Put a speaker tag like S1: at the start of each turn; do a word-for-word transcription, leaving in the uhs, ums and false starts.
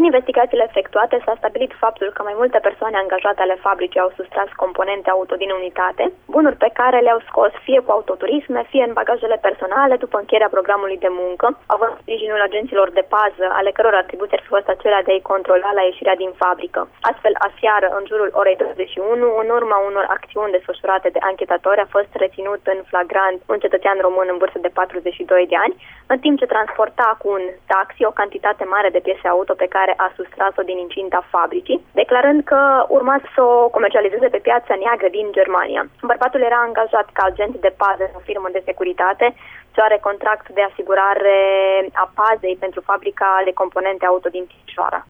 S1: Din investigațiile efectuate s-a stabilit faptul că mai multe persoane angajate ale fabricii au sustras componente auto din unitate, bunuri pe care le-au scos fie cu autoturisme, fie în bagajele personale după încheierea programului de muncă, având sprijinul agenților de pază, ale căror atribuții ar fi fost acelea de a-i controla la ieșirea din fabrică. Astfel, aseară, în jurul orei douăzeci și unu, în urma unor acțiuni desfășurate de anchetatori, a fost reținut în flagrant un cetățean român în vârstă de patruzeci și doi de ani, în timp ce transporta cu un taxi o cantitate mare de piese auto pe care a sustras-o din incinta fabricii, declarând că urma să o comercializeze pe piața neagră din Germania. Bărbatul era angajat ca agent de pază în o firmă de securitate ce are contract de asigurare a pazei pentru fabrica de componente auto din Timișoara.